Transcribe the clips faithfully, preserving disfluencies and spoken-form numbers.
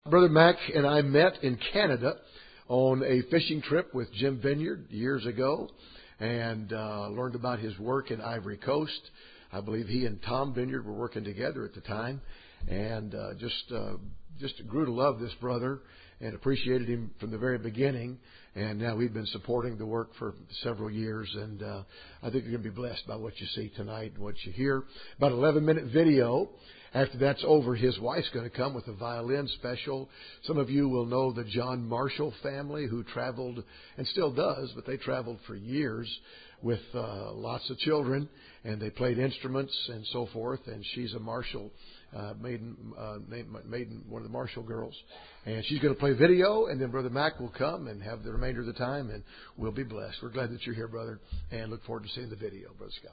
Brother Mac and I met in Canada on a fishing trip with Jim Vineyard years ago and uh, learned about his work in Ivory Coast. I believe he and Tom Vineyard were working together at the time, and uh, just uh, just grew to love this brother and appreciated him from the very beginning. And now we've been supporting the work for several years, and uh, I think you're going to be blessed by what you see tonight and what you hear. About an eleven-minute video. After that's over, his wife's going to come with a violin special. Some of you will know the John Marshall family, who traveled, and still does, but they traveled for years with uh, lots of children, and they played instruments and so forth. And she's a Marshall, uh, maiden, uh, maiden, one of the Marshall girls. And she's going to play video, and then Brother Mac will come and have the remainder of the time, and we'll be blessed. We're glad that you're here, brother, and look forward to seeing the video, Brother Scott.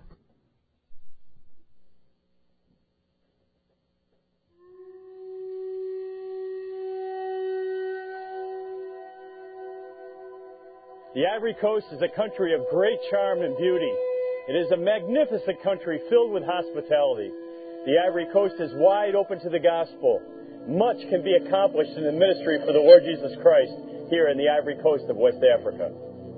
The Ivory Coast is a country of great charm and beauty. It is a magnificent country filled with hospitality. The Ivory Coast is wide open to the gospel. Much can be accomplished in the ministry for the Lord Jesus Christ here in the Ivory Coast of West Africa.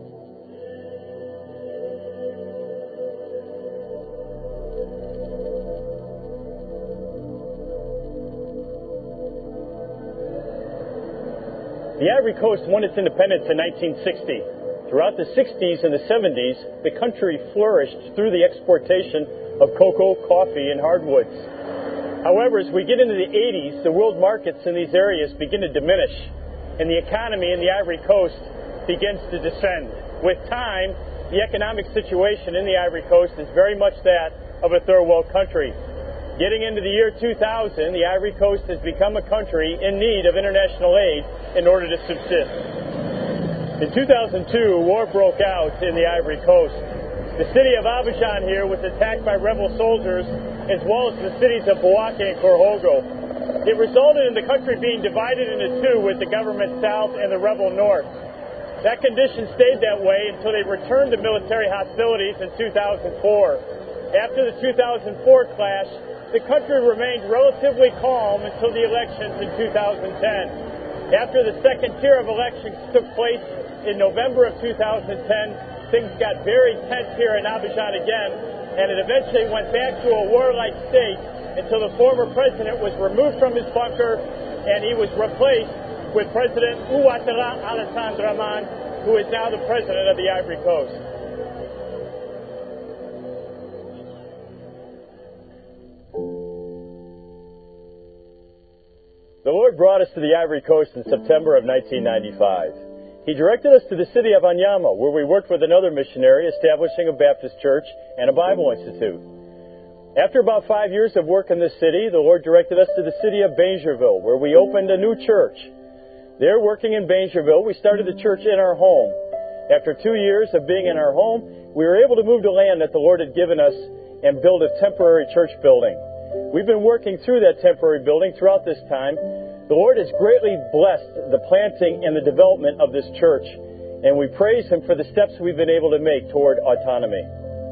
The Ivory Coast won its independence in nineteen sixty. Throughout the sixties and the seventies, the country flourished through the exportation of cocoa, coffee, and hardwoods. However, as we get into the eighties, the world markets in these areas begin to diminish, and the economy in the Ivory Coast begins to descend. With time, the economic situation in the Ivory Coast is very much that of a third world country. Getting into the year two thousand, the Ivory Coast has become a country in need of international aid in order to subsist. In two thousand two, war broke out in the Ivory Coast. The city of Abidjan here was attacked by rebel soldiers, as well as the cities of Bouaké and Korogo. It resulted in the country being divided into two, with the government south and the rebel north. That condition stayed that way until they returned to military hostilities in two thousand four. After the two thousand four clash, the country remained relatively calm until the elections in two thousand ten. After the second tier of elections took place in November of two thousand ten, things got very tense here in Abidjan again, and it eventually went back to a warlike state until the former president was removed from his bunker and he was replaced with President Ouattara Alassane Dramane, who is now the president of the Ivory Coast. The Lord brought us to the Ivory Coast in September of nineteen ninety-five. He directed us to the city of Anyama, where we worked with another missionary establishing a Baptist church and a Bible Institute. After about five years of work in this city, the Lord directed us to the city of Bangerville, where we opened a new church. There, working in Bangerville, we started the church in our home. After two years of being in our home, we were able to move to land that the Lord had given us and build a temporary church building. We've been working through that temporary building throughout this time. The Lord has greatly blessed the planting and the development of this church, and we praise Him for the steps we've been able to make toward autonomy.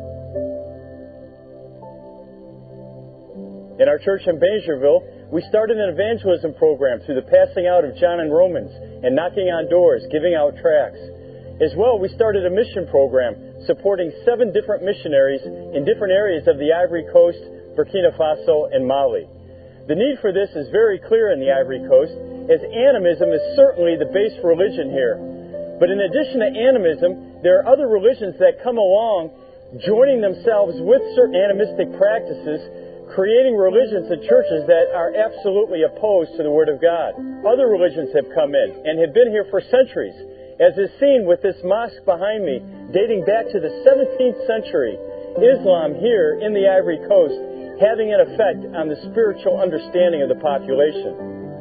In our church in Bangerville, we started an evangelism program through the passing out of John and Romans and knocking on doors, giving out tracts. As well, we started a mission program supporting seven different missionaries in different areas of the Ivory Coast, Burkina Faso, and Mali. The need for this is very clear in the Ivory Coast, as animism is certainly the base religion here. But in addition to animism, there are other religions that come along, joining themselves with certain animistic practices, creating religions and churches that are absolutely opposed to the Word of God. Other religions have come in and have been here for centuries, as is seen with this mosque behind me, dating back to the seventeenth century. Islam here in the Ivory Coast having an effect on the spiritual understanding of the population.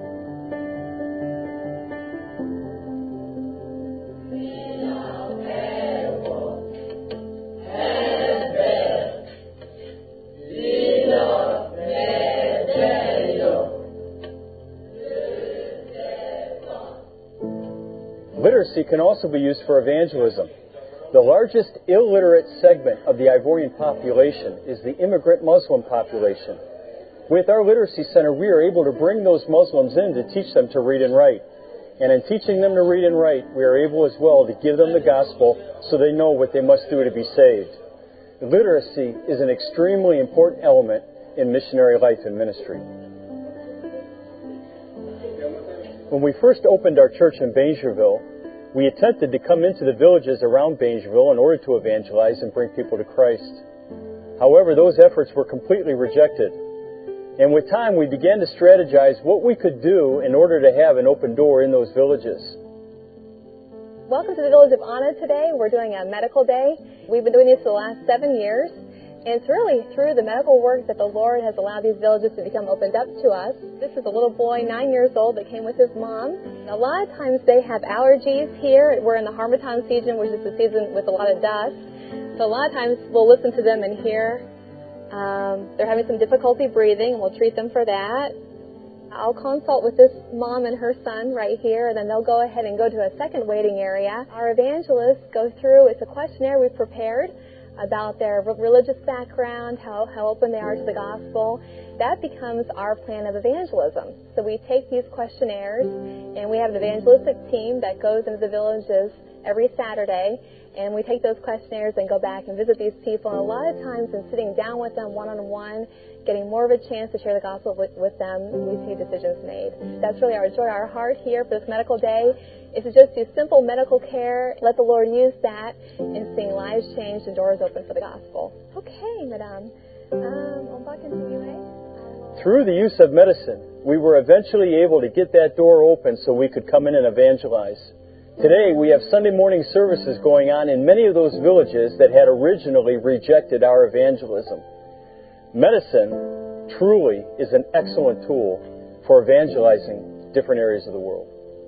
Literacy can also be used for evangelism. The largest illiterate segment of the Ivorian population is the immigrant Muslim population. With our literacy center, we are able to bring those Muslims in to teach them to read and write. And in teaching them to read and write, we are able as well to give them the gospel so they know what they must do to be saved. Literacy is an extremely important element in missionary life and ministry. When we first opened our church in Baingerville, we attempted to come into the villages around Baingerville in order to evangelize and bring people to Christ. However, those efforts were completely rejected. And with time, we began to strategize what we could do in order to have an open door in those villages. Welcome to the village of Anna today. We're doing a medical day. We've been doing this for the last seven years. And it's really through the medical work that the Lord has allowed these villages to become opened up to us. This is a little boy, nine years old, that came with his mom. A lot of times they have allergies here. We're in the Harmattan season, which is the season with a lot of dust. So a lot of times we'll listen to them and hear um, they're having some difficulty breathing, and we'll treat them for that. I'll consult with this mom and her son right here, and then they'll go ahead and go to a second waiting area. Our evangelists go through, it's a questionnaire we've prepared about their religious background, how, how open they are to the gospel. That becomes our plan of evangelism. So we take these questionnaires, and we have an evangelistic team that goes into the villages every Saturday, and we take those questionnaires and go back and visit these people. And a lot of times in sitting down with them one-on-one, getting more of a chance to share the gospel with, with them, we see decisions made. That's really our joy, our heart here for this medical day, is to just do simple medical care, let the Lord use that in seeing lives changed and doors open for the gospel. Okay, madame. Um, on va continuer. Through the use of medicine, we were eventually able to get that door open so we could come in and evangelize. Today, we have Sunday morning services going on in many of those villages that had originally rejected our evangelism. Medicine truly is an excellent tool for evangelizing different areas of the world.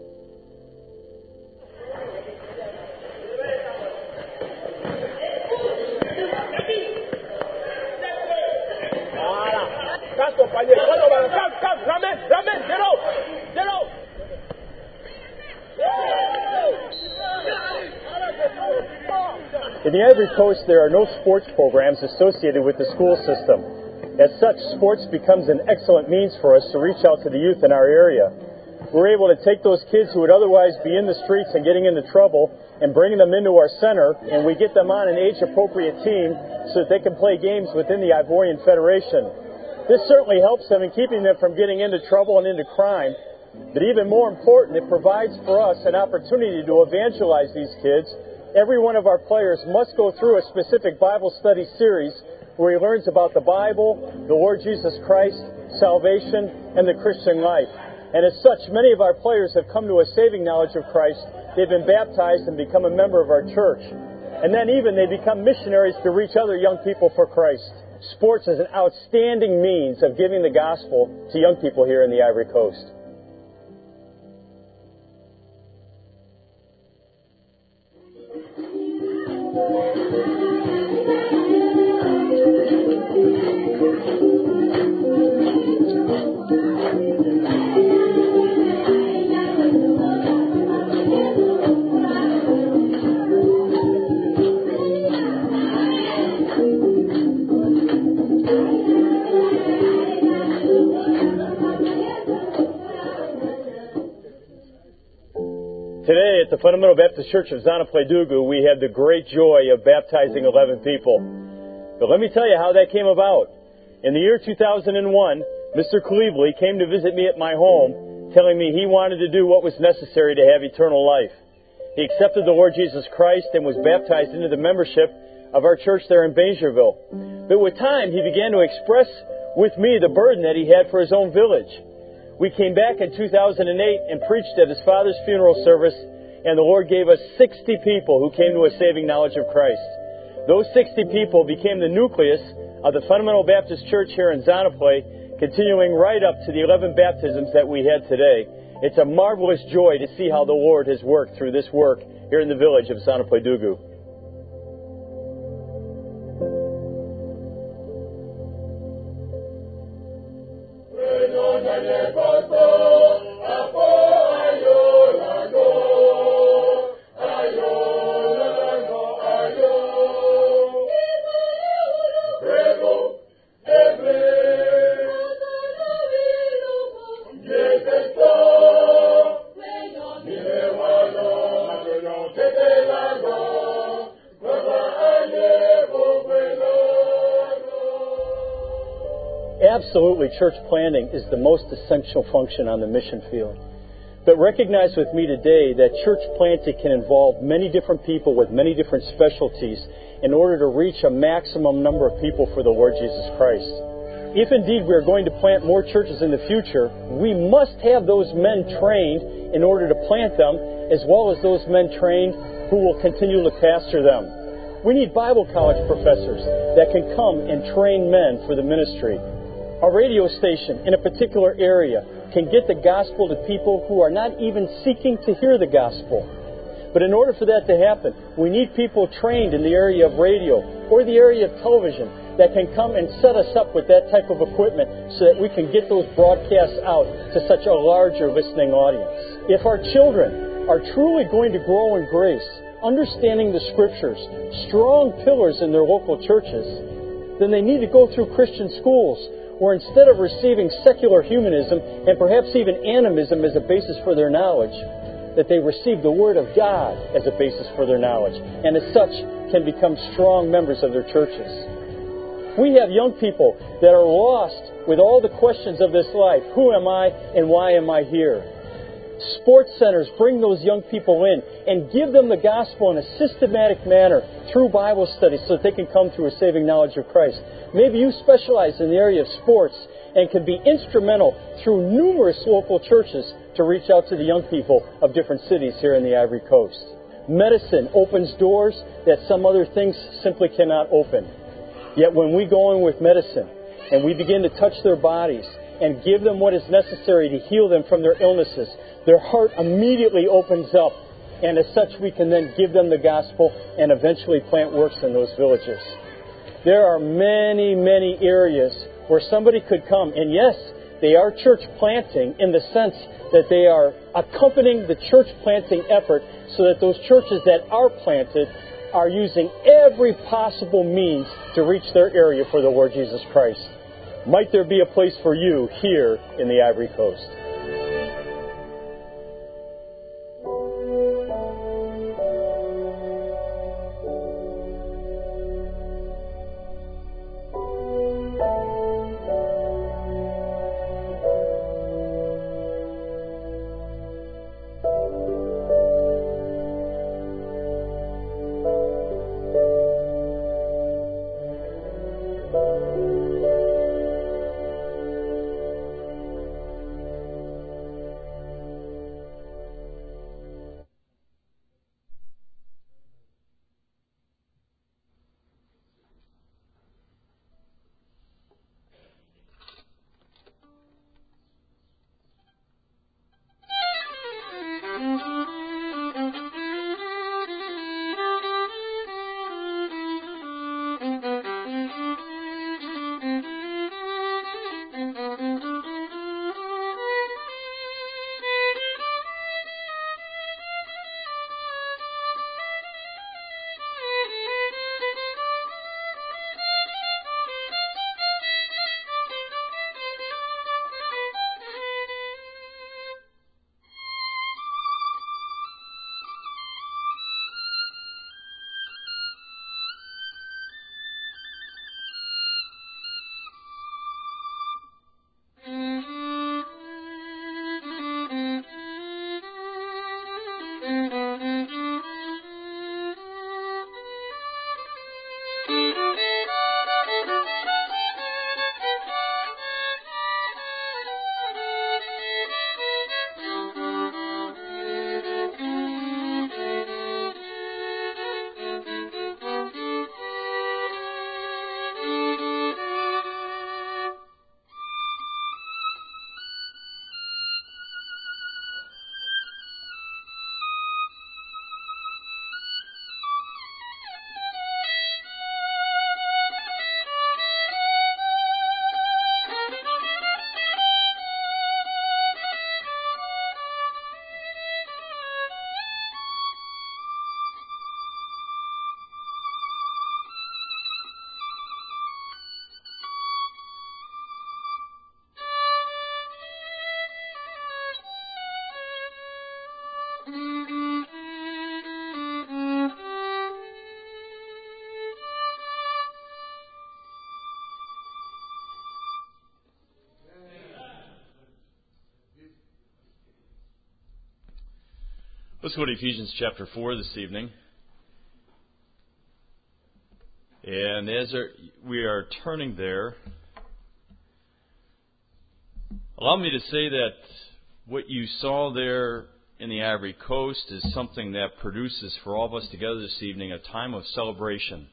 In the Ivory Coast, there are no sports programs associated with the school system. As such, sports becomes an excellent means for us to reach out to the youth in our area. We're able to take those kids who would otherwise be in the streets and getting into trouble and bring them into our center, and we get them on an age-appropriate team so that they can play games within the Ivorian Federation. This certainly helps them in keeping them from getting into trouble and into crime, but even more important, it provides for us an opportunity to evangelize these kids. Every one of our players must go through a specific Bible study series where he learns about the Bible, the Lord Jesus Christ, salvation, and the Christian life. And as such, many of our players have come to a saving knowledge of Christ. They've been baptized and become a member of our church. And then even they become missionaries to reach other young people for Christ. Sports is an outstanding means of giving the gospel to young people here in the Ivory Coast. Today at the Fundamental Baptist Church of Zana-Pleidugu, we had the great joy of baptizing eleven people. But let me tell you how that came about. In the year two thousand one, Mister Cleveley came to visit me at my home, telling me he wanted to do what was necessary to have eternal life. He accepted the Lord Jesus Christ and was baptized into the membership of our church there in Baingerville. But with time, he began to express with me the burden that he had for his own village. We came back in two thousand eight and preached at his father's funeral service, and the Lord gave us sixty people who came to a saving knowledge of Christ. Those sixty people became the nucleus of the Fundamental Baptist Church here in Zana-Ple, continuing right up to the eleven baptisms that we had today. It's a marvelous joy to see how the Lord has worked through this work here in the village of Zana-Pleidugu. Absolutely, church planting is the most essential function on the mission field. But recognize with me today that church planting can involve many different people with many different specialties in order to reach a maximum number of people for the Lord Jesus Christ. If indeed we are going to plant more churches in the future, we must have those men trained in order to plant them, as well as those men trained who will continue to pastor them. We need Bible college professors that can come and train men for the ministry. A radio station in a particular area can get the gospel to people who are not even seeking to hear the gospel. But in order for that to happen, we need people trained in the area of radio or the area of television that can come and set us up with that type of equipment so that we can get those broadcasts out to such a larger listening audience. If our children are truly going to grow in grace, understanding the Scriptures, strong pillars in their local churches, then they need to go through Christian schools where instead of receiving secular humanism and perhaps even animism as a basis for their knowledge, that they receive the Word of God as a basis for their knowledge, and as such can become strong members of their churches. We have young people that are lost with all the questions of this life. Who am I and why am I here? Sports centers bring those young people in and give them the gospel in a systematic manner through Bible study so that they can come to a saving knowledge of Christ. Maybe you specialize in the area of sports and can be instrumental through numerous local churches to reach out to the young people of different cities here in the Ivory Coast. Medicine opens doors that some other things simply cannot open. Yet when we go in with medicine and we begin to touch their bodies and give them what is necessary to heal them from their illnesses, their heart immediately opens up, and as such we can then give them the gospel and eventually plant works in those villages. There are many, many areas where somebody could come, and yes, they are church planting in the sense that they are accompanying the church planting effort so that those churches that are planted are using every possible means to reach their area for the Lord Jesus Christ. Might there be a place for you here in the Ivory Coast? Let's go to Ephesians chapter four this evening. And as we are turning there, allow me to say that what you saw there in the Ivory Coast is something that produces for all of us together this evening a time of celebration.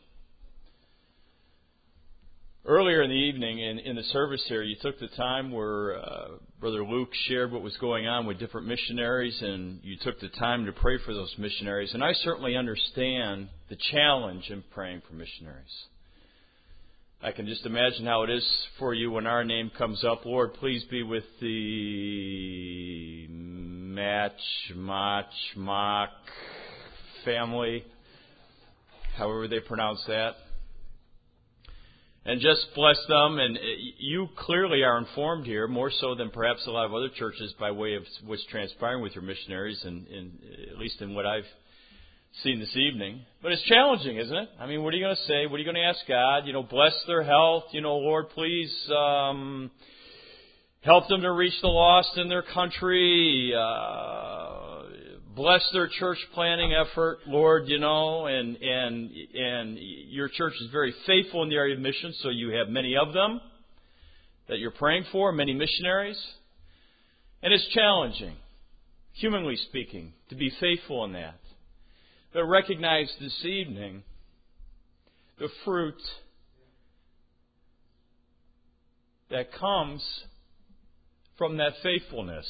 Earlier in the evening, in, in the service here, you took the time where uh, Brother Luke shared what was going on with different missionaries, and you took the time to pray for those missionaries. And I certainly understand the challenge in praying for missionaries. I can just imagine how it is for you when our name comes up. Lord, please be with the Match, Mach, Mach family, however they pronounce that. And just bless them. And you clearly are informed here, more so than perhaps a lot of other churches, by way of what's transpiring with your missionaries, and, and at least in what I've seen this evening. But it's challenging, isn't it? I mean, what are you going to say? What are you going to ask God? You know, bless their health. You know, Lord, please um, help them to reach the lost in their country. Uh, bless their church planning effort, Lord, you know, and, and, and your church is very faithful in the area of missions, so you have many of them that you're praying for, many missionaries. And it's challenging, humanly speaking, to be faithful in that. But recognize this evening the fruit that comes from that faithfulness.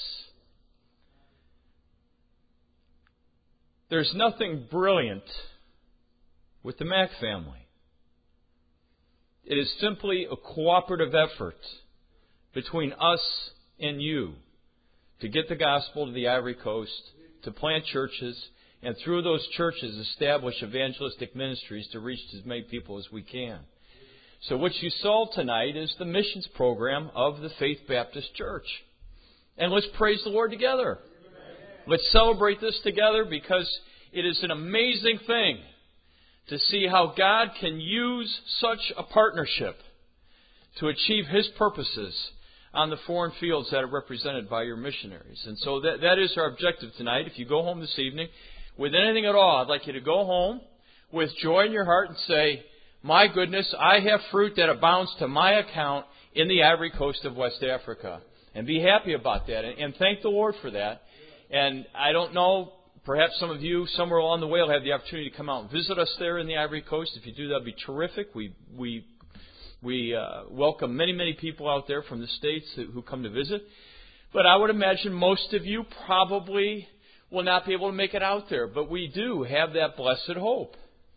There's nothing brilliant with the Mack family. It is simply a cooperative effort between us and you to get the gospel to the Ivory Coast, to plant churches, and through those churches establish evangelistic ministries to reach as many people as we can. So what you saw tonight is the missions program of the Faith Baptist Church. And let's praise the Lord together. Let's celebrate this together, because it is an amazing thing to see how God can use such a partnership to achieve His purposes on the foreign fields that are represented by your missionaries. And so that, that is our objective tonight. If you go home this evening with anything at all, I'd like you to go home with joy in your heart and say, my goodness, I have fruit that abounds to my account in the Ivory Coast of West Africa. And be happy about that, and, and thank the Lord for that. And I don't know, perhaps some of you somewhere along the way will have the opportunity to come out and visit us there in the Ivory Coast. If you do, that would be terrific. We we we uh, welcome many, many people out there from the States who come to visit. But I would imagine most of you probably will not be able to make it out there. But we do have that blessed hope,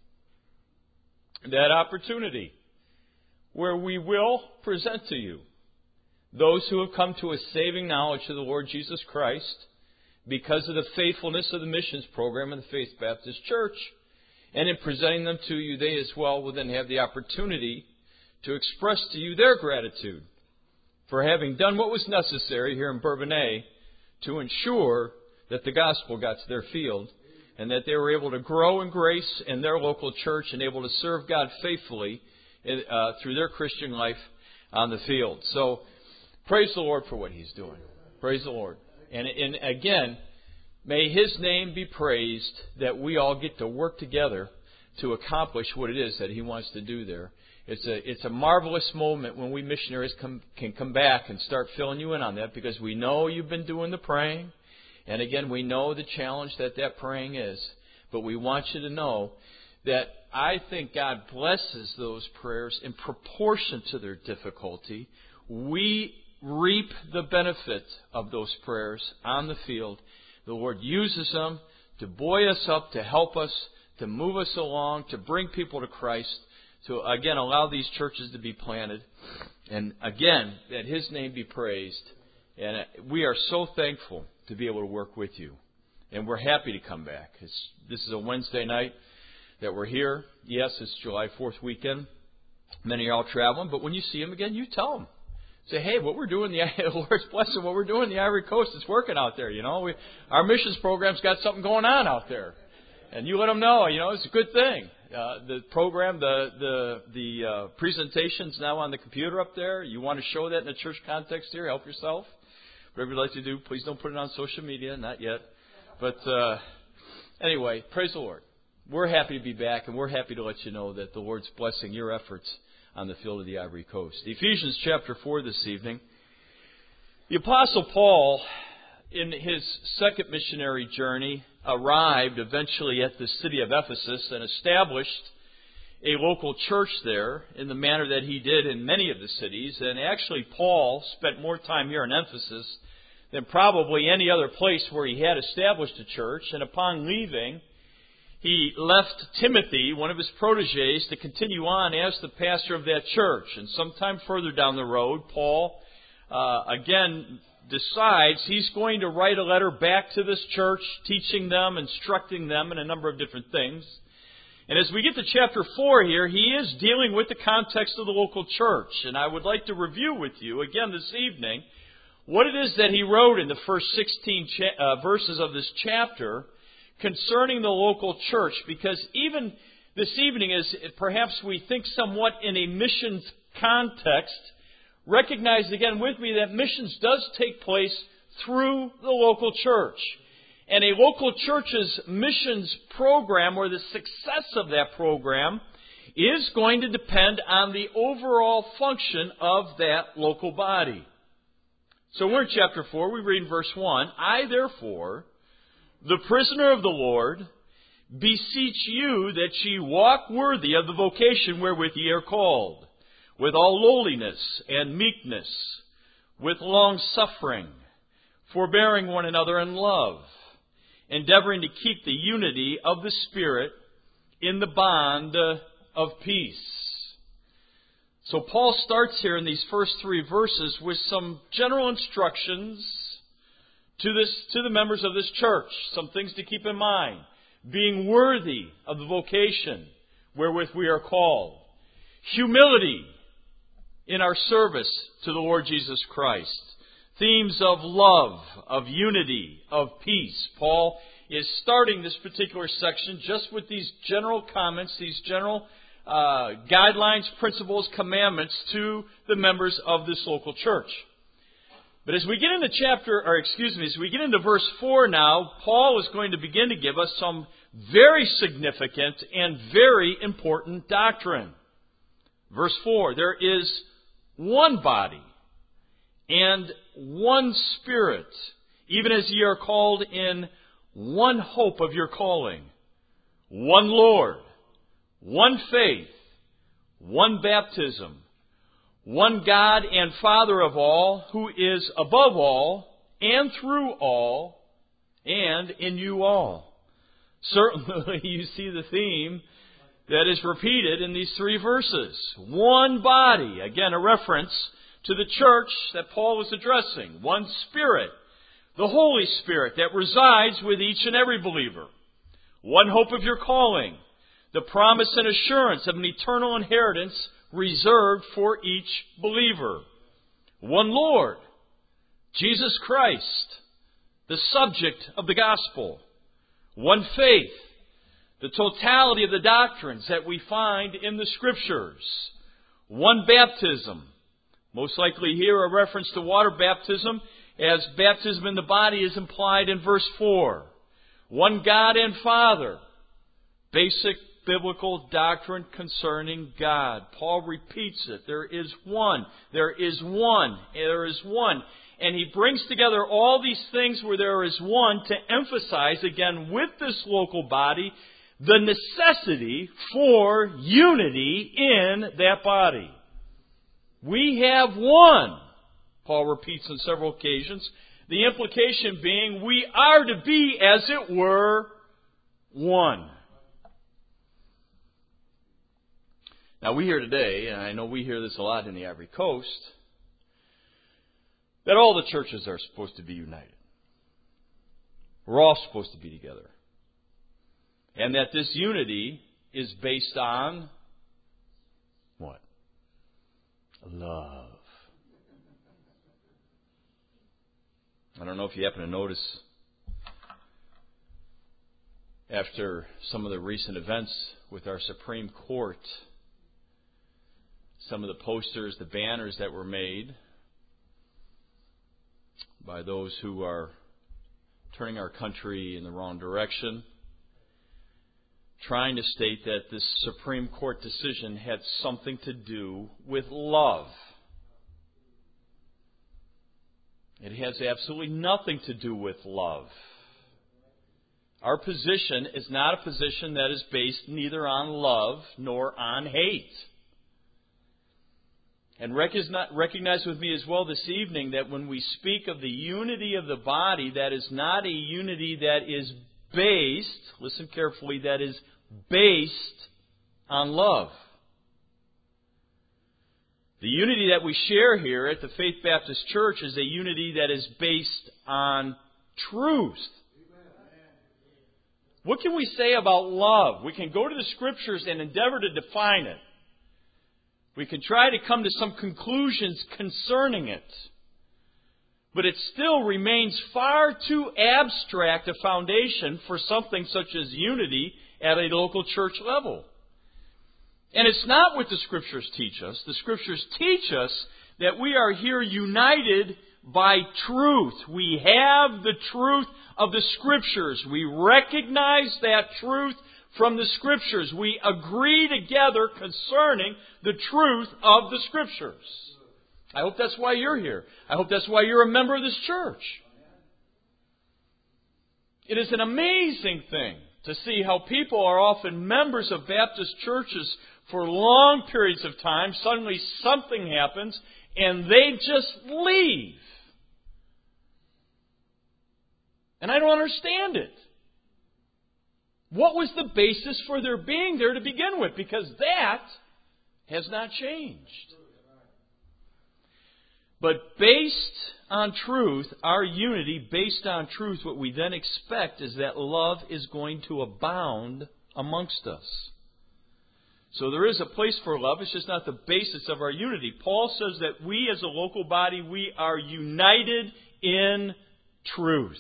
that opportunity, where we will present to you those who have come to a saving knowledge of the Lord Jesus Christ because of the faithfulness of the missions program of the Faith Baptist Church. And in presenting them to you, they as well will then have the opportunity to express to you their gratitude for having done what was necessary here in Bourbonnais to ensure that the gospel got to their field, and that they were able to grow in grace in their local church and able to serve God faithfully uh, through their Christian life on the field. So praise the Lord for what He's doing. Praise the Lord. And, and again, may His name be praised that we all get to work together to accomplish what it is that He wants to do there. It's a it's a marvelous moment when we missionaries come, can come back and start filling you in on that, because we know you've been doing the praying. And again, we know the challenge that that praying is. But we want you to know that I think God blesses those prayers in proportion to their difficulty. We reap the benefit of those prayers on the field. The Lord uses them to buoy us up, to help us, to move us along, to bring people to Christ, to again allow these churches to be planted. And again, that His name be praised. And we are so thankful to be able to work with you. And we're happy to come back. It's, this is a Wednesday night that we're here. Yes, it's July fourth weekend. Many are all traveling. But when you see them again, you tell them. Say, hey, what we're doing, the Lord's blessing, what we're doing in the Ivory Coast, it's working out there. You know, we, our missions program's got something going on out there. And you let them know, you know, it's a good thing. Uh, the program, the the the uh, presentation's now on the computer up there. You want to show that in a church context here, help yourself. Whatever you'd like to do, please don't put it on social media, not yet. But uh, Anyway, praise the Lord. We're happy to be back, and we're happy to let you know that the Lord's blessing your efforts on the field of the Ivory Coast. Ephesians chapter four this evening. The Apostle Paul, in his second missionary journey, arrived eventually at the city of Ephesus and established a local church there in the manner that he did in many of the cities. And actually, Paul spent more time here in Ephesus than probably any other place where he had established a church. And upon leaving, he left Timothy, one of his protégés, to continue on as the pastor of that church. And sometime further down the road, Paul, uh, again, decides he's going to write a letter back to this church, teaching them, instructing them in a number of different things. And as we get to chapter four here, he is dealing with the context of the local church. And I would like to review with you again this evening what it is that he wrote in the first sixteen cha- uh, verses of this chapter concerning the local church. Because even this evening, as perhaps we think somewhat in a missions context, recognize again with me that missions does take place through the local church. And a local church's missions program, or the success of that program, is going to depend on the overall function of that local body. So we're in chapter four, we read in verse one, I therefore, the prisoner of the Lord, beseech you that ye walk worthy of the vocation wherewith ye are called, with all lowliness and meekness, with long suffering, forbearing one another in love, endeavoring to keep the unity of the Spirit in the bond of peace. So Paul starts here in these first three verses with some general instructions to this to the members of this church. Some things to keep in mind. Being worthy of the vocation wherewith we are called. Humility in our service to the Lord Jesus Christ. Themes of love, of unity, of peace. Paul is starting this particular section just with these general comments, these general uh, guidelines, principles, commandments to the members of this local church. But as we get into chapter, or excuse me, as we get into verse four now, Paul is going to begin to give us some very significant and very important doctrine. Verse four, there is one body and one Spirit, even as ye are called in one hope of your calling, one Lord, one faith, one baptism, one God and Father of all, who is above all, and through all, and in you all. Certainly you see the theme that is repeated in these three verses. One body, again a reference to the church that Paul was addressing. One Spirit, the Holy Spirit that resides with each and every believer. One hope of your calling, the promise and assurance of an eternal inheritance reserved for each believer. One Lord, Jesus Christ, the subject of the gospel. One faith, the totality of the doctrines that we find in the Scriptures. One baptism, most likely here a reference to water baptism, as baptism in the body is implied in verse four. One God and Father, basic biblical doctrine concerning God. Paul repeats it. There is one. There is one. There is one. And he brings together all these things where there is one to emphasize, again, with this local body, the necessity for unity in that body. We have one, Paul repeats on several occasions. The implication being we are to be, as it were, one. Now we hear today, and I know we hear this a lot in the Ivory Coast, that all the churches are supposed to be united. We're all supposed to be together. And that this unity is based on what? Love. I don't know if you happen to notice, after some of the recent events with our Supreme Court, some of the posters, the banners that were made by those who are turning our country in the wrong direction, trying to state that this Supreme Court decision had something to do with love. It has absolutely nothing to do with love. Our position is not a position that is based neither on love nor on hate. And recognize with me as well this evening that when we speak of the unity of the body, that is not a unity that is based, listen carefully, that is based on love. The unity that we share here at the Faith Baptist Church is a unity that is based on truth. What can we say about love? We can go to the Scriptures and endeavor to define it. We can try to come to some conclusions concerning it. But it still remains far too abstract a foundation for something such as unity at a local church level. And it's not what the Scriptures teach us. The Scriptures teach us that we are here united by truth. We have the truth of the Scriptures. We recognize that truth from the Scriptures. We agree together concerning the truth of the Scriptures. I hope that's why you're here. I hope that's why you're a member of this church. It is an amazing thing to see how people are often members of Baptist churches for long periods of time. Suddenly something happens and they just leave. And I don't understand it. What was the basis for their being there to begin with? Because that has not changed. But based on truth, our unity based on truth, what we then expect is that love is going to abound amongst us. So there is a place for love. It's just not the basis of our unity. Paul says that we as a local body, we are united in truth.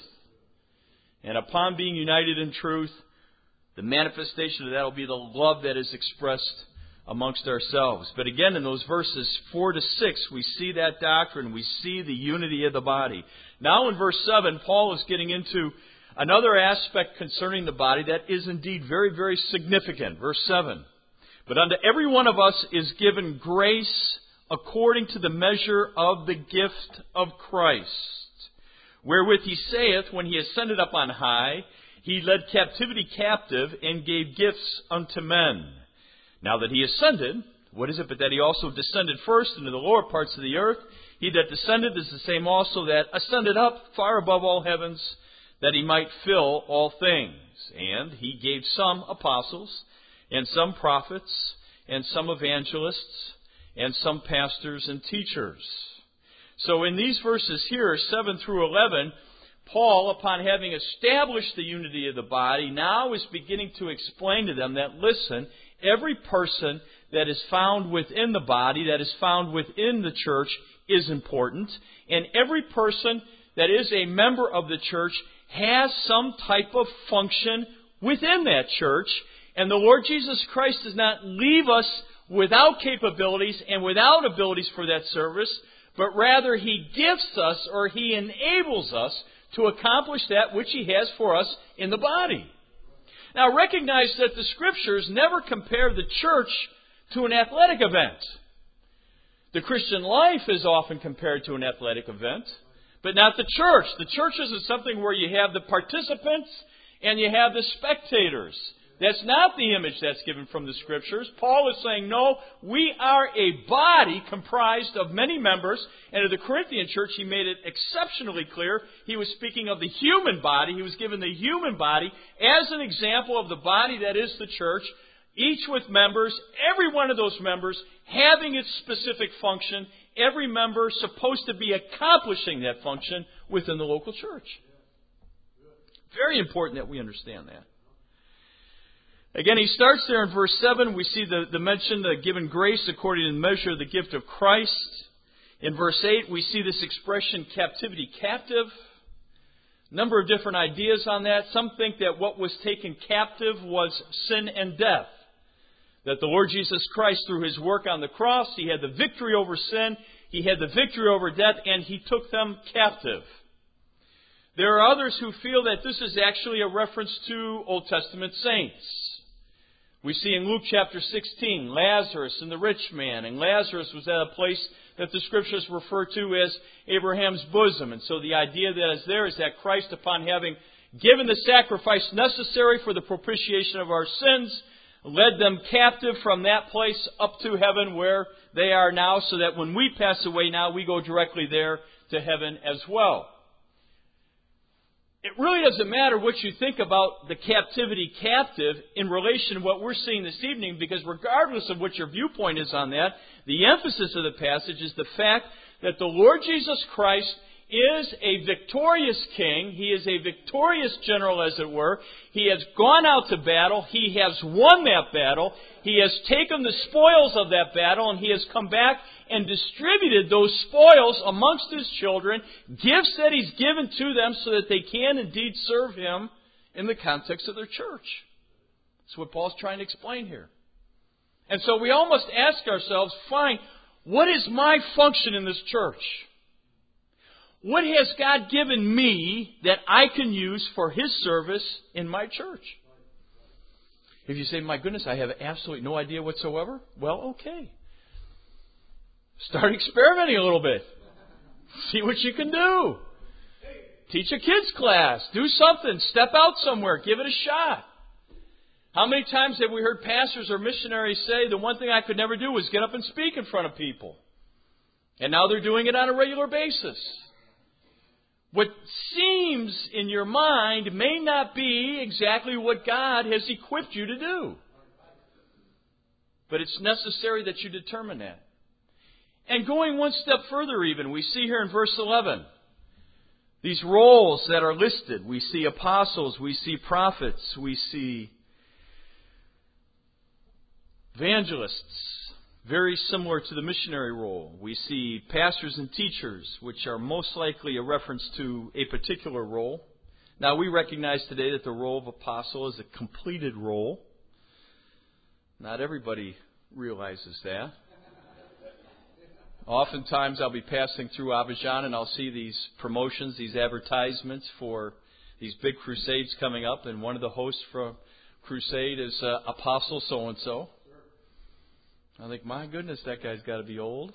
And upon being united in truth, the manifestation of that will be the love that is expressed amongst ourselves. But again, in those verses four to six, we see that doctrine. We see the unity of the body. Now in verse seven, Paul is getting into another aspect concerning the body that is indeed very, very significant. Verse seven. But unto every one of us is given grace according to the measure of the gift of Christ, wherewith he saith, when he ascended up on high, he led captivity captive and gave gifts unto men. Now that he ascended, what is it but that he also descended first into the lower parts of the earth? He that descended is the same also that ascended up far above all heavens, that he might fill all things. And he gave some apostles, and some prophets, and some evangelists, and some pastors and teachers. So in these verses here, seven through eleven, Paul, upon having established the unity of the body, now is beginning to explain to them that, listen, every person that is found within the body, that is found within the church, is important. And every person that is a member of the church has some type of function within that church. And the Lord Jesus Christ does not leave us without capabilities and without abilities for that service, but rather He gifts us, or He enables us to accomplish that which He has for us in the body. Now recognize that the Scriptures never compare the church to an athletic event. The Christian life is often compared to an athletic event, but not the church. The church isn't something where you have the participants and you have the spectators. That's not the image that's given from the Scriptures. Paul is saying, no, we are a body comprised of many members. And in the Corinthian church, he made it exceptionally clear. He was speaking of the human body. He was given the human body as an example of the body that is the church, each with members, every one of those members having its specific function, every member supposed to be accomplishing that function within the local church. Very important that we understand that. Again, he starts there in verse seven. We see the, the mention of given grace according to the measure of the gift of Christ. In verse eight, we see this expression, captivity captive. A number of different ideas on that. Some think that what was taken captive was sin and death. That the Lord Jesus Christ, through His work on the cross, He had the victory over sin, He had the victory over death, and He took them captive. There are others who feel that this is actually a reference to Old Testament saints. We see in Luke chapter sixteen, Lazarus and the rich man. And Lazarus was at a place that the Scriptures refer to as Abraham's bosom. And so the idea that is there is that Christ, upon having given the sacrifice necessary for the propitiation of our sins, led them captive from that place up to heaven where they are now, so that when we pass away now, we go directly there to heaven as well. It really doesn't matter what you think about the captivity captive in relation to what we're seeing this evening, because regardless of what your viewpoint is on that, the emphasis of the passage is the fact that the Lord Jesus Christ is a victorious king. He is a victorious general, as it were. He has gone out to battle. He has won that battle. He has taken the spoils of that battle, and He has come back and distributed those spoils amongst His children, gifts that He's given to them so that they can indeed serve Him in the context of their church. That's what Paul's trying to explain here. And so we almost ask ourselves, fine, what is my function in this church? What has God given me that I can use for His service in my church? If you say, my goodness, I have absolutely no idea whatsoever, well, okay. Start experimenting a little bit. See what you can do. Teach a kids class. Do something. Step out somewhere. Give it a shot. How many times have we heard pastors or missionaries say, the one thing I could never do was get up and speak in front of people? And now they're doing it on a regular basis. What seems in your mind may not be exactly what God has equipped you to do. But it's necessary that you determine that. And going one step further even, we see here in verse eleven, these roles that are listed. We see apostles, we see prophets, we see evangelists, very similar to the missionary role. We see pastors and teachers, which are most likely a reference to a particular role. Now, we recognize today that the role of apostle is a completed role. Not everybody realizes that. Oftentimes, I'll be passing through Abidjan and I'll see these promotions, these advertisements for these big crusades coming up. And one of the hosts from crusade is uh, Apostle so-and-so. I think, my goodness, that guy's got to be old.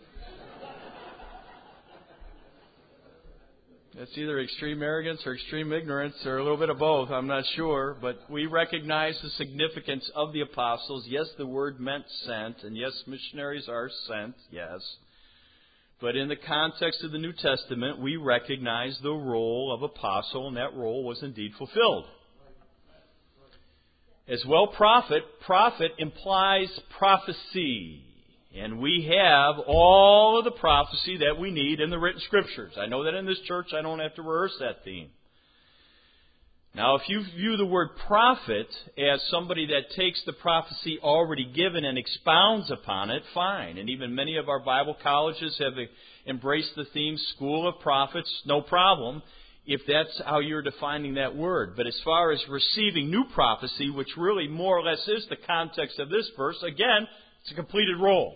It's either extreme arrogance or extreme ignorance or a little bit of both. I'm not sure. But we recognize the significance of the apostles. Yes, the word meant sent. And yes, missionaries are sent. Yes. But in the context of the New Testament, we recognize the role of apostle, and that role was indeed fulfilled. As well, prophet. Prophet implies prophecy. And we have all of the prophecy that we need in the written Scriptures. I know that in this church I don't have to rehearse that theme. Now, if you view the word prophet as somebody that takes the prophecy already given and expounds upon it, fine. And even many of our Bible colleges have embraced the theme School of Prophets, no problem, if that's how you're defining that word. But as far as receiving new prophecy, which really more or less is the context of this verse, again, it's a completed role.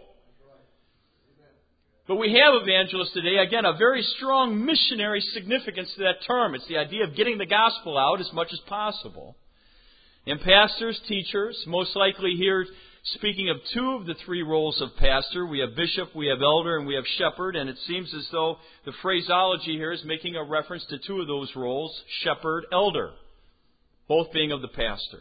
But we have evangelists today, again, a very strong missionary significance to that term. It's the idea of getting the gospel out as much as possible. And pastors, teachers, most likely here speaking of two of the three roles of pastor. We have bishop, we have elder, and we have shepherd. And it seems as though the phraseology here is making a reference to two of those roles, shepherd, elder, both being of the pastor.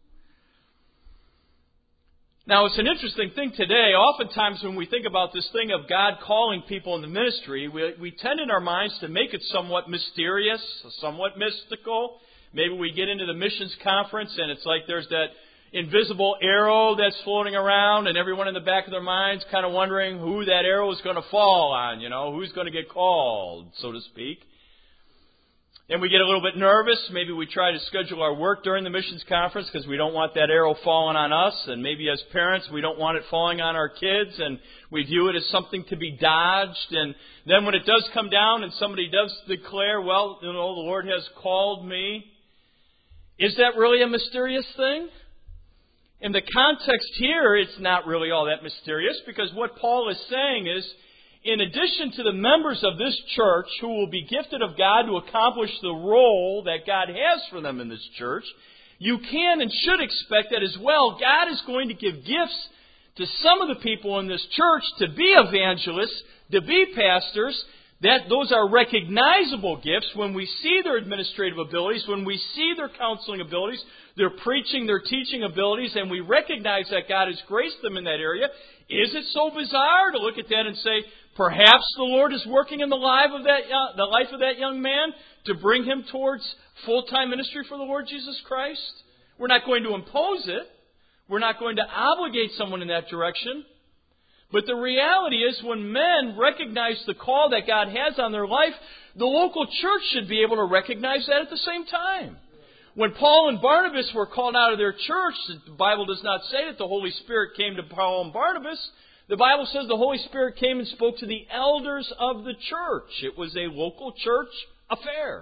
Now, it's an interesting thing today. Oftentimes when we think about this thing of God calling people in the ministry, we, we tend in our minds to make it somewhat mysterious, somewhat mystical. Maybe we get into the missions conference and it's like there's that invisible arrow that's floating around and everyone in the back of their minds kind of wondering who that arrow is going to fall on, you know, who's going to get called, so to speak. And we get a little bit nervous. Maybe we try to schedule our work during the missions conference because we don't want that arrow falling on us. And maybe as parents, we don't want it falling on our kids. And we view it as something to be dodged. And then when it does come down and somebody does declare, well, you know, the Lord has called me. Is that really a mysterious thing? In the context here, it's not really all that mysterious because what Paul is saying is, in addition to the members of this church who will be gifted of God to accomplish the role that God has for them in this church, you can and should expect that as well. God is going to give gifts to some of the people in this church to be evangelists, to be pastors, that those are recognizable gifts when we see their administrative abilities, when we see their counseling abilities, their preaching, their teaching abilities, and we recognize that God has graced them in that area. Is it so bizarre to look at that and say, perhaps the Lord is working in the life of that, uh, the life of that young man to bring him towards full-time ministry for the Lord Jesus Christ? We're not going to impose it. We're not going to obligate someone in that direction. But the reality is, when men recognize the call that God has on their life, the local church should be able to recognize that at the same time. When Paul and Barnabas were called out of their church, the Bible does not say that the Holy Spirit came to Paul and Barnabas. The Bible says the Holy Spirit came and spoke to the elders of the church. It was a local church affair.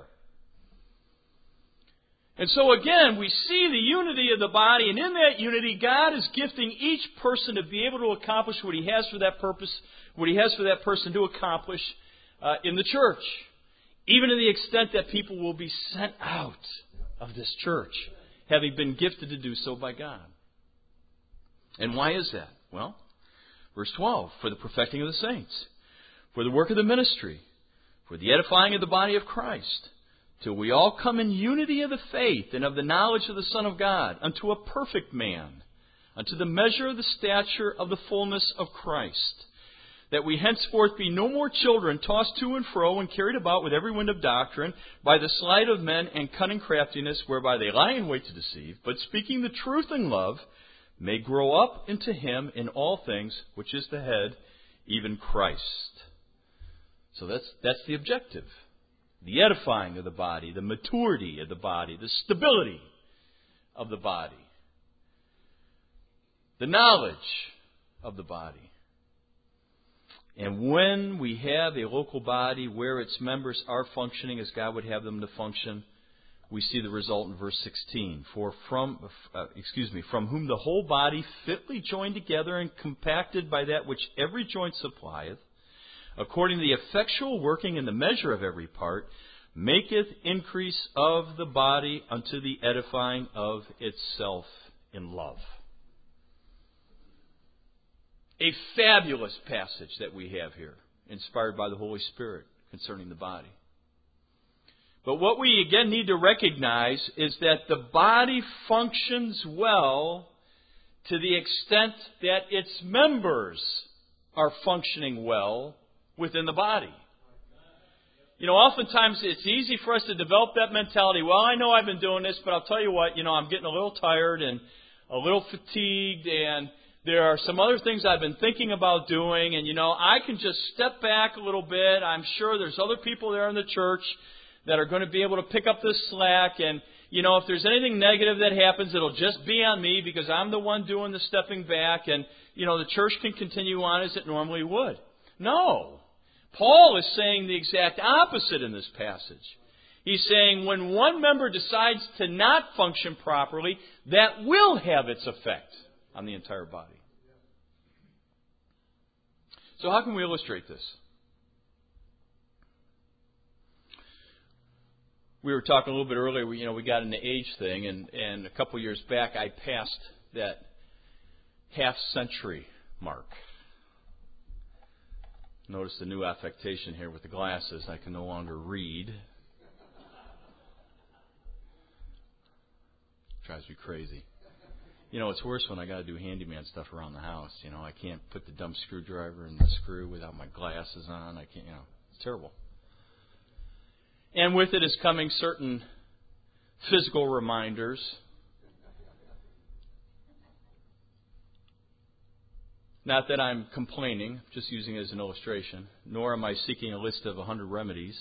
And so again, we see the unity of the body, and in that unity, God is gifting each person to be able to accomplish what He has for that purpose, what He has for that person to accomplish uh, in the church. Even to the extent that people will be sent out of this church, having been gifted to do so by God. And why is that? Well, verse twelve, for the perfecting of the saints, for the work of the ministry, for the edifying of the body of Christ, till we all come in unity of the faith and of the knowledge of the Son of God, unto a perfect man, unto the measure of the stature of the fullness of Christ, that we henceforth be no more children, tossed to and fro and carried about with every wind of doctrine, by the sleight of men and cunning craftiness, whereby they lie in wait to deceive, but speaking the truth in love, may grow up into Him in all things, which is the head, even Christ. So that's that's the objective. The edifying of the body, the maturity of the body, the stability of the body, the knowledge of the body. And when we have a local body where its members are functioning as God would have them to function, we see the result in verse sixteen. For from, uh, excuse me, from whom the whole body fitly joined together and compacted by that which every joint supplieth, according to the effectual working in the measure of every part, maketh increase of the body unto the edifying of itself in love. A fabulous passage that we have here, inspired by the Holy Spirit concerning the body. But what we again need to recognize is that the body functions well to the extent that its members are functioning well within the body. You know, oftentimes it's easy for us to develop that mentality. Well, I know I've been doing this, but I'll tell you what, you know, I'm getting a little tired and a little fatigued, and there are some other things I've been thinking about doing, and, you know, I can just step back a little bit. I'm sure there's other people there in the church that are going to be able to pick up this slack, and, you know, if there's anything negative that happens, it'll just be on me because I'm the one doing the stepping back, and, you know, the church can continue on as it normally would. No. Paul is saying the exact opposite in this passage. He's saying when one member decides to not function properly, that will have its effect on the entire body. So how can we illustrate this? We were talking a little bit earlier, you know, we got into age thing, and, and a couple years back I passed that half-century mark. Notice the new affectation here with the glasses. I can no longer read. Drives me crazy. You know, it's worse when I got to do handyman stuff around the house. You know, I can't put the dumb screwdriver in the screw without my glasses on. I can't, you know, it's terrible. And with it is coming certain physical reminders. Not that I'm complaining, just using it as an illustration, nor am I seeking a list of a hundred remedies.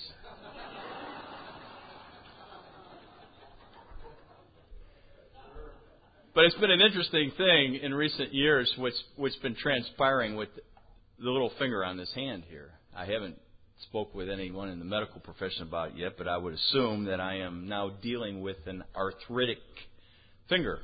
But it's been an interesting thing in recent years what's, what's been transpiring with the little finger on this hand here. I haven't spoke with anyone in the medical profession about it yet, but I would assume that I am now dealing with an arthritic finger.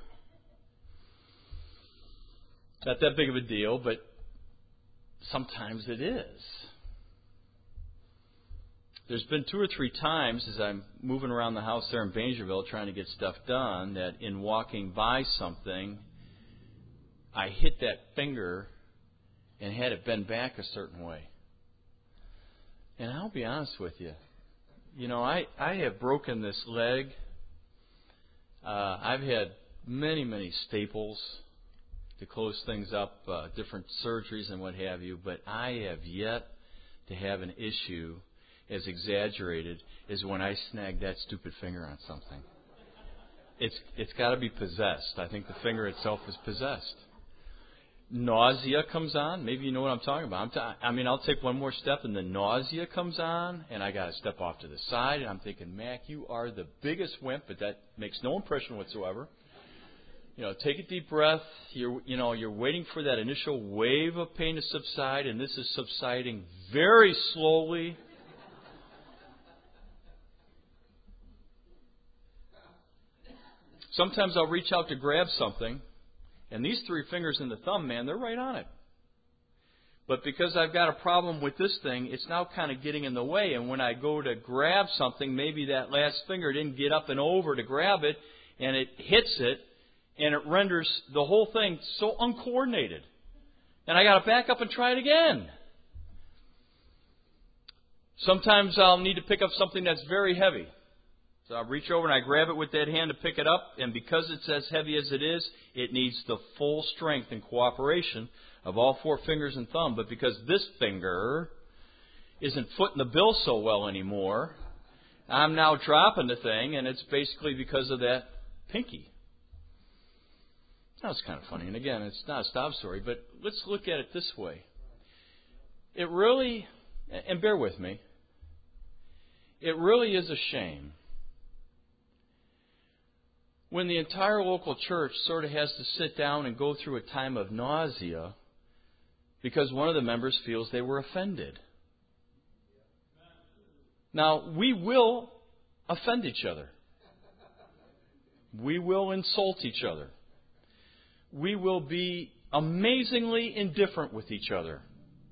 Not that big of a deal, but sometimes it is. there's been two or three times as I'm moving around the house there in Bangerville trying to get stuff done that in walking by something, I hit that finger and had it bend back a certain way. And I'll be honest with you. You know, I, I have broken this leg. Uh, I've had many, many staples to close things up, uh, different surgeries and what have you, but I have yet to have an issue as exaggerated as when I snag that stupid finger on something. It's it's got to be possessed. I think the finger itself is possessed. Nausea comes on. Maybe you know what I'm talking about. I'm ta- I mean, I'll take one more step and the nausea comes on, and I got to step off to the side, and I'm thinking, Mac, you are the biggest wimp, but that makes no impression whatsoever. You know, take a deep breath. You're, you know, you're waiting for that initial wave of pain to subside, and this is subsiding very slowly. Sometimes I'll reach out to grab something, and these three fingers and the thumb, man, they're right on it. But because I've got a problem with this thing, it's now kind of getting in the way. And when I go to grab something, maybe that last finger didn't get up and over to grab it, and it hits it, and it renders the whole thing so uncoordinated. And I got to back up and try it again. Sometimes I'll need to pick up something that's very heavy. So I reach over and I grab it with that hand to pick it up, and because it's as heavy as it is, it needs the full strength and cooperation of all four fingers and thumb. But because this finger isn't footing the bill so well anymore, I'm now dropping the thing, and it's basically because of that pinky. That's kind of funny. And again, it's not a sob story, but let's look at it this way. It really, and bear with me, it really is a shame when the entire local church sort of has to sit down and go through a time of nausea because one of the members feels they were offended. Now, we will offend each other. We will insult each other. We will be amazingly indifferent with each other.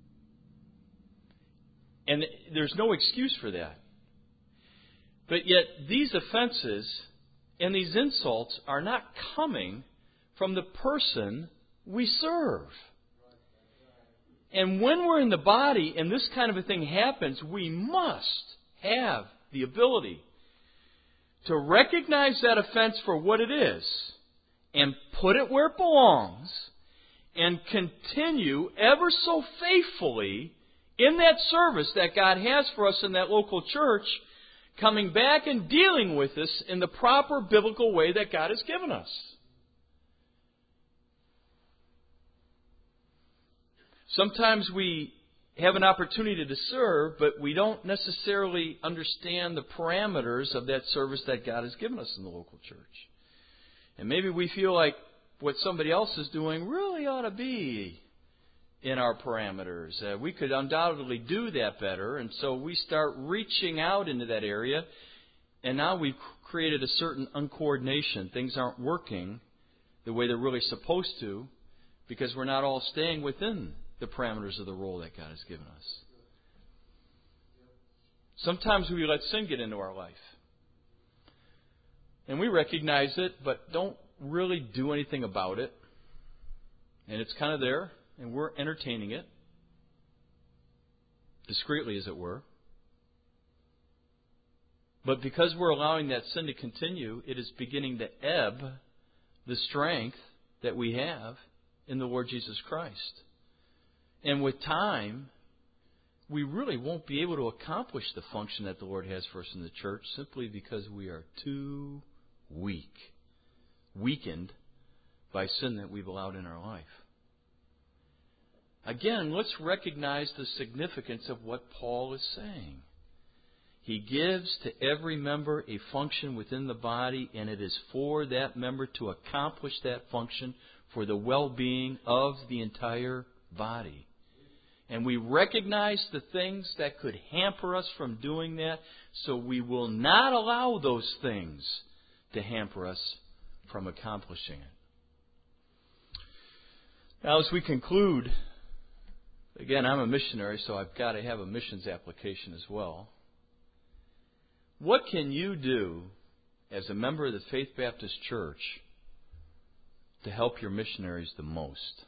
And there's no excuse for that. But yet, these offenses and these insults are not coming from the person we serve. And when we're in the body and this kind of a thing happens, we must have the ability to recognize that offense for what it is and put it where it belongs and continue ever so faithfully in that service that God has for us in that local church, coming back and dealing with this in the proper biblical way that God has given us. Sometimes we have an opportunity to serve, but we don't necessarily understand the parameters of that service that God has given us in the local church. And maybe we feel like what somebody else is doing really ought to be in our parameters. Uh, we could undoubtedly do that better, and so we start reaching out into that area, and now we've created a certain uncoordination. Things aren't working the way they're really supposed to because we're not all staying within the parameters of the role that God has given us. Sometimes we let sin get into our life. And we recognize it, but don't really do anything about it. And it's kind of there, and we're entertaining it, discreetly as it were. But because we're allowing that sin to continue, it is beginning to ebb the strength that we have in the Lord Jesus Christ. And with time, we really won't be able to accomplish the function that the Lord has for us in the church simply because we are too weak, weakened by sin that we've allowed in our life. Again, let's recognize the significance of what Paul is saying. He gives to every member a function within the body, and it is for that member to accomplish that function for the well-being of the entire body. And we recognize the things that could hamper us from doing that, so we will not allow those things to hamper us from accomplishing it. Now, as we conclude, again, I'm a missionary, so I've got to have a missions application as well. What can you do as a member of the Faith Baptist Church to help your missionaries the most?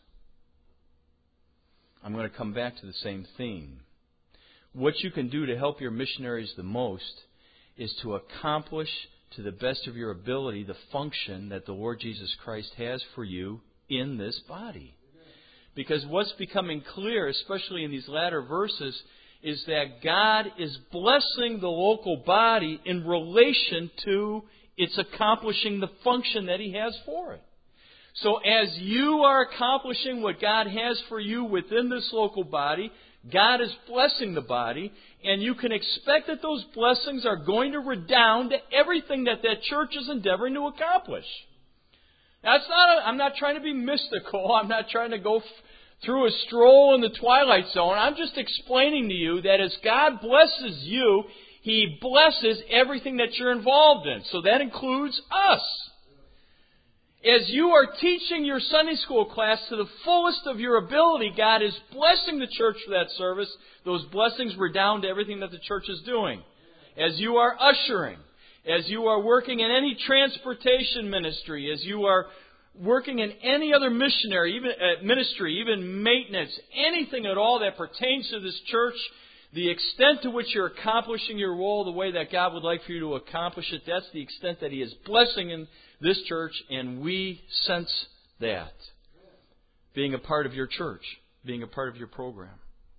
I'm going to come back to the same theme. What you can do to help your missionaries the most is to accomplish to the best of your ability the function that the Lord Jesus Christ has for you in this body. Because what's becoming clear, especially in these latter verses, is that God is blessing the local body in relation to its accomplishing the function that He has for it. So as you are accomplishing what God has for you within this local body, God is blessing the body, and you can expect that those blessings are going to redound to everything that that church is endeavoring to accomplish. Now, it's not a, I'm not trying to be mystical. I'm not trying to go f- through a stroll in the twilight zone. I'm just explaining to you that as God blesses you, He blesses everything that you're involved in. So that includes us. As you are teaching your Sunday school class to the fullest of your ability, God is blessing the church for that service. Those blessings redound to everything that the church is doing. As you are ushering, as you are working in any transportation ministry, as you are working in any other missionary, even uh, ministry, even maintenance, anything at all that pertains to this church, the extent to which you're accomplishing your role the way that God would like for you to accomplish it, that's the extent that He is blessing in this church, and we sense that. Being a part of your church, being a part of your program.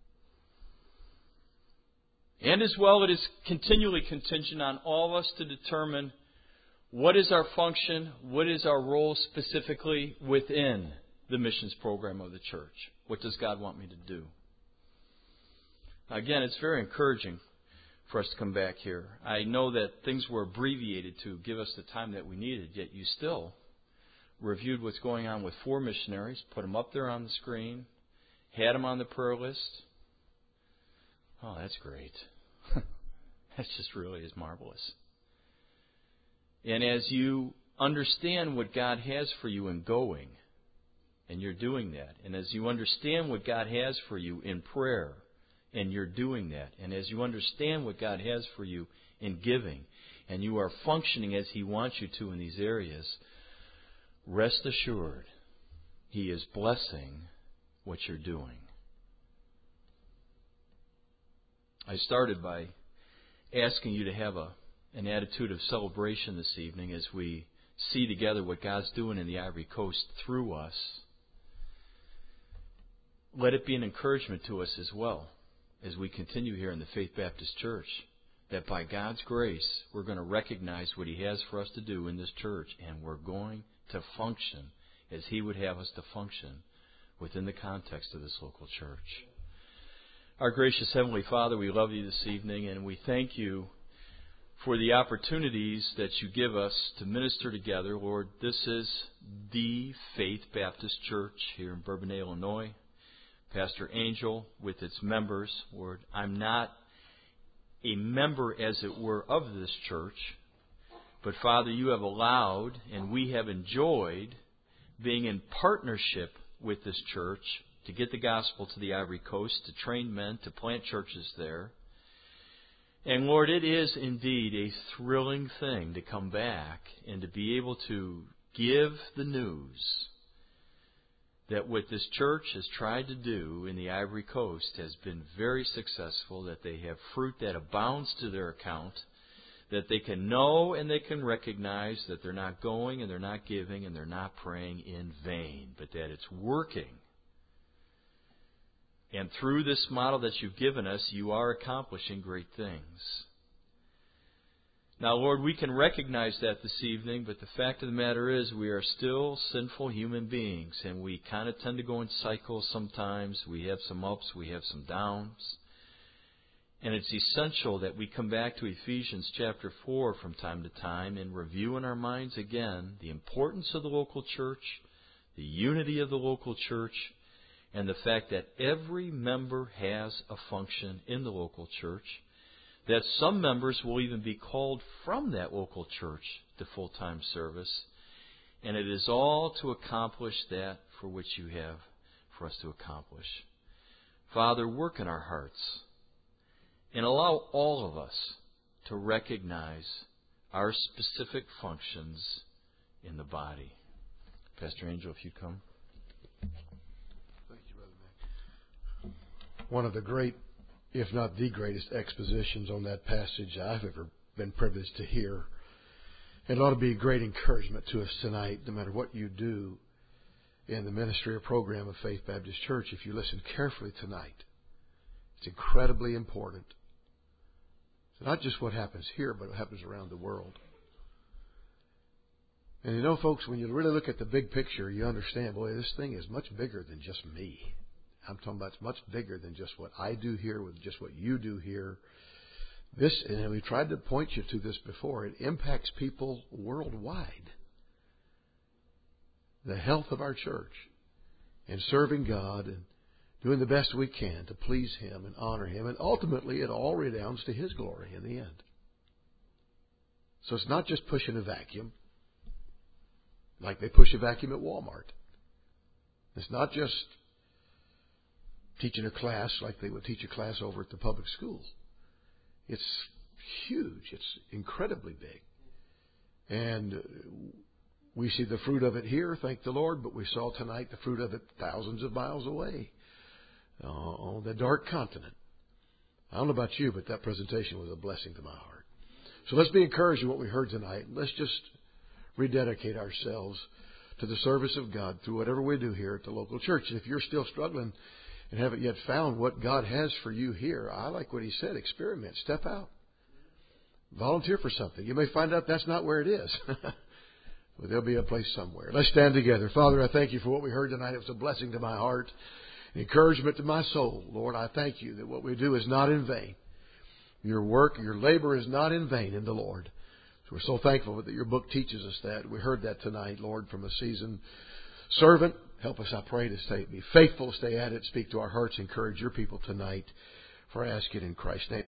And as well, it is continually contingent on all of us to determine what is our function, what is our role specifically within the missions program of the church. What does God want me to do? Again, it's very encouraging for us to come back here. I know that things were abbreviated to give us the time that we needed, yet you still reviewed what's going on with four missionaries, put them up there on the screen, had them on the prayer list. Oh, that's great. That just really is marvelous. And as you understand what God has for you in going, and you're doing that, and as you understand what God has for you in prayer, and you're doing that, and as you understand what God has for you in giving, and you are functioning as He wants you to in these areas, rest assured, He is blessing what you're doing. I started by asking you to have a, an attitude of celebration this evening as we see together what God's doing in the Ivory Coast through us. Let it be an encouragement to us as well, as we continue here in the Faith Baptist Church, that by God's grace, we're going to recognize what He has for us to do in this church, and we're going to function as He would have us to function within the context of this local church. Our gracious Heavenly Father, we love You this evening, and we thank You for the opportunities that You give us to minister together. Lord, this is the Faith Baptist Church here in Bourbonnais, Illinois. Pastor Angel with its members. Lord, I'm not a member, as it were, of this church, but Father, You have allowed and we have enjoyed being in partnership with this church to get the gospel to the Ivory Coast, to train men, to plant churches there. And Lord, it is indeed a thrilling thing to come back and to be able to give the news that what this church has tried to do in the Ivory Coast has been very successful, that they have fruit that abounds to their account, that they can know and they can recognize that they're not going and they're not giving and they're not praying in vain, but that it's working. And through this model that You've given us, You are accomplishing great things. Now, Lord, we can recognize that this evening, but the fact of the matter is we are still sinful human beings, and we kind of tend to go in cycles sometimes. We have some ups, we have some downs. And it's essential that we come back to Ephesians chapter four from time to time and review in our minds again the importance of the local church, the unity of the local church, and the fact that every member has a function in the local church, that some members will even be called from that local church to full-time service. And it is all to accomplish that for which You have for us to accomplish. Father, work in our hearts and allow all of us to recognize our specific functions in the body. Pastor Angel, if you'd come. Thank you, Brother Mac. One of the great, if not the greatest, expositions on that passage I've ever been privileged to hear. It ought to be a great encouragement to us tonight, no matter what you do in the ministry or program of Faith Baptist Church. If you listen carefully tonight, it's incredibly important. It's not just what happens here, but what happens around the world. And you know, folks, when you really look at the big picture, you understand, boy, this thing is much bigger than just me. I'm talking about it's much bigger than just what I do here, with just what you do here. This, and we've tried to point you to this before, it impacts people worldwide. The health of our church and serving God and doing the best we can to please Him and honor Him. And ultimately, it all redounds to His glory in the end. So it's not just pushing a vacuum like they push a vacuum at Walmart. It's not just teaching a class like they would teach a class over at the public schools. It's huge. It's incredibly big. And we see the fruit of it here, thank the Lord, but we saw tonight the fruit of it thousands of miles away uh, on the dark continent. I don't know about you, but that presentation was a blessing to my heart. So let's be encouraged in what we heard tonight. Let's just rededicate ourselves to the service of God through whatever we do here at the local church. And if you're still struggling and haven't yet found what God has for you here, I like what He said. Experiment. Step out. Volunteer for something. You may find out that's not where it is. But there'll be a place somewhere. Let's stand together. Father, I thank You for what we heard tonight. It was a blessing to my heart, an encouragement to my soul. Lord, I thank You that what we do is not in vain. Your work, your labor is not in vain in the Lord. So we're so thankful that Your book teaches us that. We heard that tonight, Lord, from a seasoned servant. Help us, I pray, to stay, be faithful, stay at it, speak to our hearts, encourage Your people tonight. For I ask it in Christ's name.